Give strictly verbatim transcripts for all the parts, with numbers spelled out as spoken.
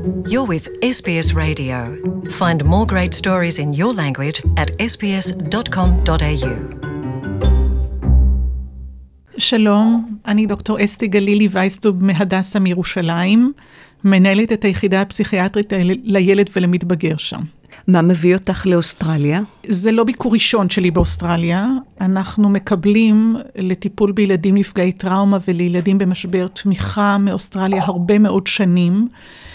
You're with S B S Radio. Find more great stories in your language at s b s dot com dot a u. שלום, אני דוקטור אסתי גלילי וייסטוב מהדסה מירושלים, מנהלת את היחידה הפסיכיאטרית לילד ולמתבגר שם. מה מביא אותך לאוסטרליה? זה לא ביקור ראשון שלי באוסטרליה. אנחנו מקבלים לטיפול בילדים נפגעי טראומה ולילדים במשבר תמיכה מאוסטרליה הרבה מאוד שנים,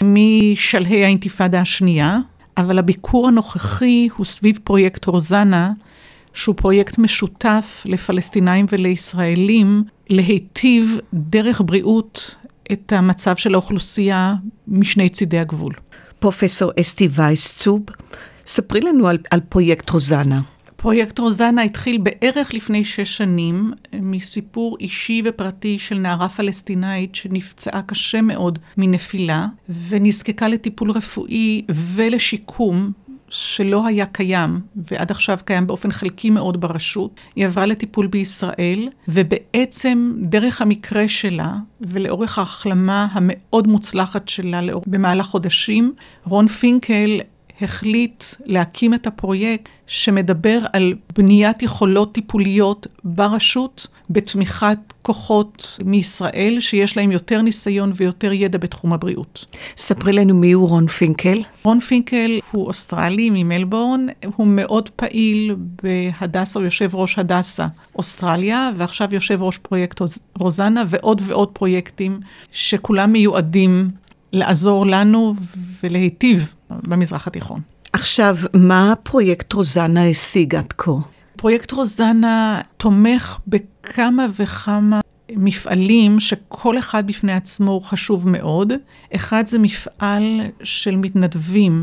משלהי האינתיפאדה השנייה, אבל הביקור הנוכחי הוא סביב פרויקט רוזנה, שהוא פרויקט משותף לפלסטינאים ולישראלים, להיטיב דרך בריאות את המצב של האוכלוסייה משני צידי הגבול. פרופסור אסתי וייסצוב, ספרי לנו על, על פרויקט רוזנה. פרויקט רוזנה התחיל בערך לפני שש שנים, מסיפור אישי ופרטי של נערה פלסטינאית שנפצעה קשה מאוד מנפילה, ונזקקה לטיפול רפואי ולשיקום שלא היה קיים, ועד עכשיו קיים באופן חלקי מאוד ברשות. היא עברה לטיפול בישראל, ובעצם דרך המקרה שלה, ולאורך ההחלמה המאוד מוצלחת שלה במהלך חודשים, רון פינקל החליט להקים את הפרויקט שמדבר על בניית יכולות טיפוליות ברשות, בתמיכת כוחות מישראל שיש להם יותר ניסיון ויותר ידע בתחום הבריאות. ספרי לנו מי הוא רון פינקל. רון פינקל הוא אוסטרלי ממלבורן, הוא מאוד פעיל בהדסה, הוא יושב ראש הדסה אוסטרליה, ועכשיו יושב ראש פרויקט רוזנה ועוד ועוד פרויקטים שכולם מיועדים לעזור לנו ולהיטיב במזרח התיכון. עכשיו, מה פרויקט רוזנה השיג עד כה? פרויקט רוזנה תומך בכמה וכמה מפעלים שכל אחד בפני עצמו הוא חשוב מאוד. אחד זה מפעל של מתנדבים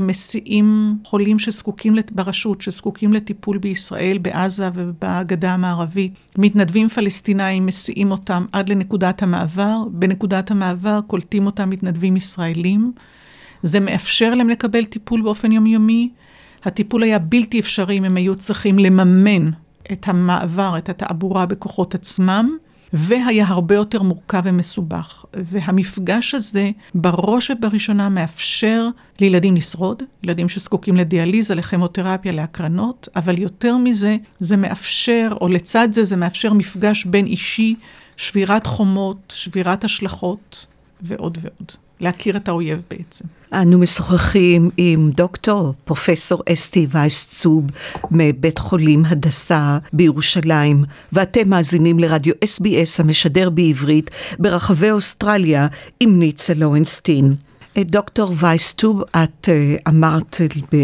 שמסיעים חולים שזקוקים ברשות, שזקוקים לטיפול בישראל, בעזה ובגדה המערבית. מתנדבים פלסטינאים מסיעים אותם עד לנקודת המעבר. בנקודת המעבר קולטים אותם מתנדבים ישראלים. זה מאפשר להם לקבל טיפול באופן יומיומי. הטיפול היה בלתי אפשרי אם הם היו צריכים לממן את המעבר, את התעבורה בכוחות עצמם, והיה הרבה יותר מורכב ומסובך. והמפגש הזה בראש ובראשונה מאפשר לילדים לשרוד, ילדים שזקוקים לדיאליזה, לכימותרפיה, להקרנות, אבל יותר מזה, זה מאפשר, או לצד זה, זה מאפשר מפגש בין אישי, שבירת חומות, שבירת השלכות, ועוד ועוד. להכיר את האויב בעצם. אנו משוחחים עם דוקטור פרופסור אסתי וייסצוב מבית חולים הדסה בירושלים, ואתם מאזינים לרדיו אס בי אס המשדר בעברית ברחבי אוסטרליה עם ניצה לורנסטין. דוקטור וייסצוב, את אמרת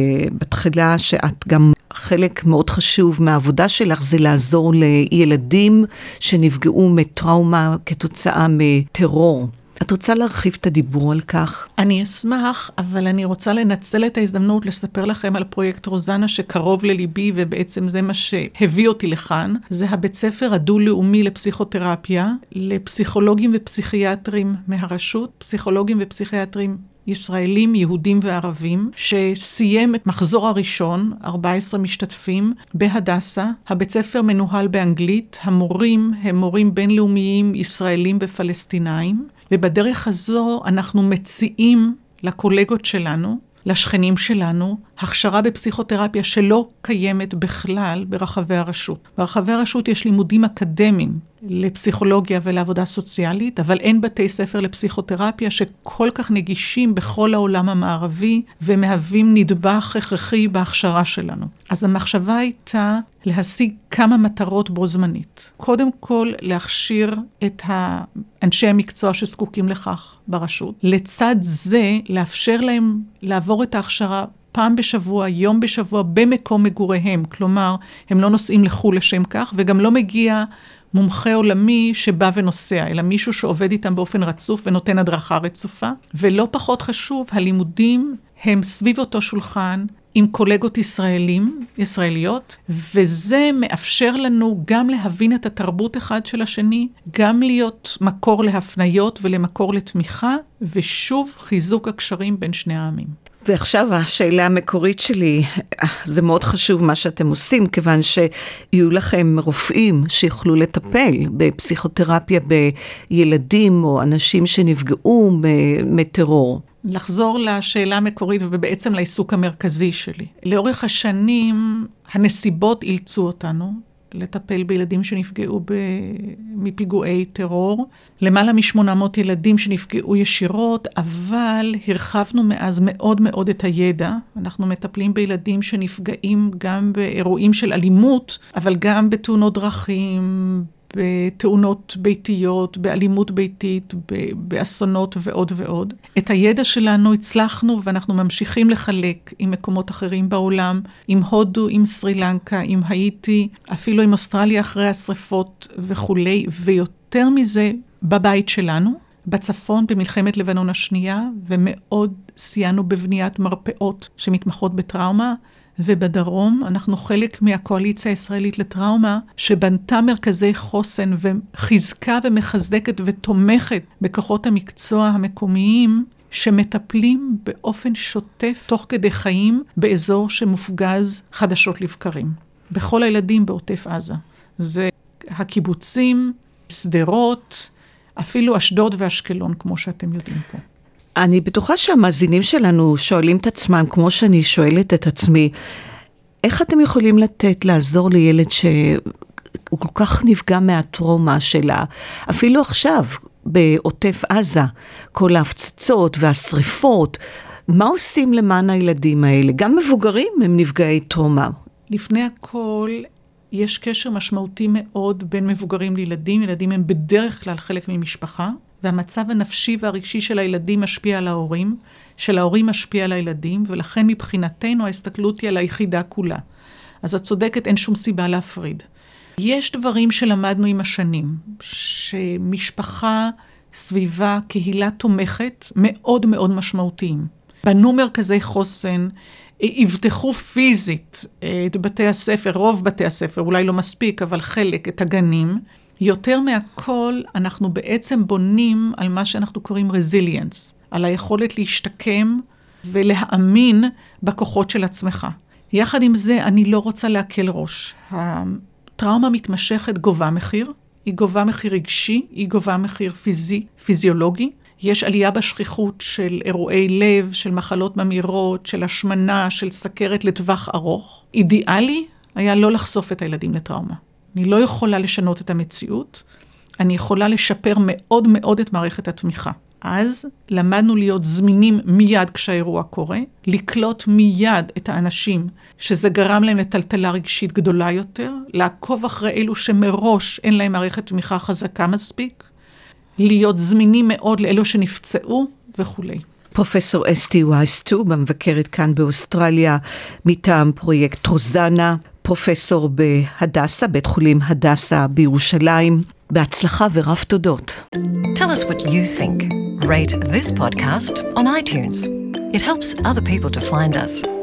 בתחילה שאת גם חלק מאוד חשוב מהעבודה שלך זה לעזור לילדים שנפגעו מטראומה כתוצאה מטרור. את רוצה להרחיב את הדיבור על כך? אני אשמח, אבל אני רוצה לנצל את ההזדמנות לספר לכם על פרויקט רוזנה שקרוב לליבי, ובעצם זה מה שהביא אותי לכאן. זה הבית ספר הדו-לאומי לפסיכותרפיה, לפסיכולוגים ופסיכיאטרים מהרשות, פסיכולוגים ופסיכיאטרים ישראלים, יהודים וערבים, שסיים את מחזור הראשון, ארבעה עשר משתתפים, בהדסה. הבית ספר מנוהל באנגלית, המורים הם מורים בינלאומיים, ישראלים ופלסטינאים, ובדרך הזו אנחנו מציעים לקולגות שלנו, לשכנים שלנו, הכשרה בפסיכותרפיה שלא קיימת בכלל ברחבי הרשות. ברחבי הרשות יש לימודים אקדמיים לפסיכולוגיה ולעבודה סוציאלית, אבל אין בתי ספר לפסיכותרפיה שכל כך נגישים בכל העולם המערבי, ומהווים נדבך הכרחי בהכשרה שלנו. אז המחשבה הייתה להשיג כמה מטרות בו זמנית. קודם כל, להכשיר את אנשי המקצוע שזקוקים לכך ברשות. לצד זה, לאפשר להם לעבור את ההכשרה פעם בשבוע, יום בשבוע, במקום מגוריהם. כלומר, הם לא נוסעים לחו"ל לשם כך, וגם לא מגיע מומחה עולמי שבא ונוסע, אלא מישהו שעובד איתם באופן רצוף ונותן הדרכה רצופה. ולא פחות חשוב, הלימודים הם סביב אותו שולחן, עם קולגות ישראלים, ישראליות, וזה מאפשר לנו גם להבין את התרבות אחד של השני, גם להיות מקור להפניות ולמקור לתמיכה, ושוב חיזוק הקשרים בין שני העמים. ועכשיו השאלה המקורית שלי, זה מאוד חשוב מה שאתם עושים, כיוון שיהיו לכם רופאים שיוכלו לטפל בפסיכותרפיה בילדים או אנשים שנפגעו מטרור. לחזור לשאלה המקורית ובעצם לעיסוק המרכזי שלי. לאורך השנים הנסיבות אילצו אותנו לטפל בילדים שנפגעו ב... מפיגועי טרור. למעלה משמונה מאות ילדים שנפגעו ישירות, אבל הרחבנו מאז מאוד מאוד את הידע. אנחנו מטפלים בילדים שנפגעים גם באירועים של אלימות, אבל גם בתאונות דרכים, בתאונות ביתיות, באלימות ביתית, באסונות ועוד ועוד. את הידע שלנו הצלחנו ואנחנו ממשיכים לחלק עם מקומות אחרים בעולם, עם הודו, עם סרי לנקה, עם האיטי, אפילו עם אוסטרליה אחרי השריפות וכולי, ויותר מזה בבית שלנו, בצפון במלחמת לבנון השנייה, ומאוד סייענו בבניית מרפאות שמתמחות בטראומה, ובדרום אנחנו חלק מהקואליציה הישראלית לטראומה, שבנתה מרכזי חוסן וחיזקה ומחזקת ותומכת בכוחות המקצוע המקומיים, שמטפלים באופן שוטף תוך כדי חיים באזור שמופגז חדשות לבקרים. בכל הילדים בעוטף עזה. זה הקיבוצים, סדרות, אפילו אשדוד ואשקלון, כמו שאתם יודעים פה. אני בטוחה שהמאזינים שלנו שואלים את עצמם, כמו שאני שואלת את עצמי, איך אתם יכולים לתת, לעזור לילד שהוא כל כך נפגע מהטראומה שלה, אפילו עכשיו, בעוטף עזה, כל ההפצצות והשריפות, מה עושים למען הילדים האלה? גם מבוגרים הם נפגעי טראומה. לפני הכל, יש קשר משמעותי מאוד בין מבוגרים לילדים. ילדים הם בדרך כלל חלק ממשפחה, והמצב הנפשי והרגשי של הילדים משפיע על ההורים, של ההורים משפיע על הילדים, ולכן מבחינתנו ההסתכלות היא על היחידה כולה. אז את צודקת, אין שום סיבה להפריד. יש דברים שלמדנו עם השנים, שמשפחה, סביבה, קהילה תומכת, מאוד מאוד משמעותיים. בנו מרכזי חוסן, יבטחו פיזית את בתי הספר, רוב בתי הספר, אולי לא מספיק, אבל חלק, את הגנים. יותר מהכל, אנחנו בעצם בונים על מה שאנחנו קוראים resilience, על היכולת להשתקם ולהאמין בכוחות של עצמך. יחד עם זה, אני לא רוצה להקל ראש. הטראומה מתמשכת גובה מחיר, היא גובה מחיר רגשי, היא גובה מחיר פיזי, פיזיולוגי. יש עלייה בשכיחות של אירועי לב, של מחלות ממאירות, של השמנה, של סכרת לטווח ארוך. אידיאלי היה לא לחשוף את הילדים לטראומה. אני לא יכולה לשנות את המציאות, אני יכולה לשפר מאוד מאוד את מערכת התמיכה. אז למדנו להיות זמינים מיד כשהאירוע קורה, לקלוט מיד את האנשים שזה גרם להם לטלטלה רגשית גדולה יותר, לעקוב אחרי אלו שמראש אין להם מערכת תמיכה חזקה מספיק, להיות זמינים מאוד לאלו שנפצעו וכו'. פרופסור אסתי וייס-צוב, המבקרת כאן באוסטרליה, מטעם פרויקט רוזנה, פרופסור בהדסה, בית חולים הדסה בירושלים. בהצלחה ורב תודות. Tell us what you think. Rate this podcast on iTunes. It helps other people to find us.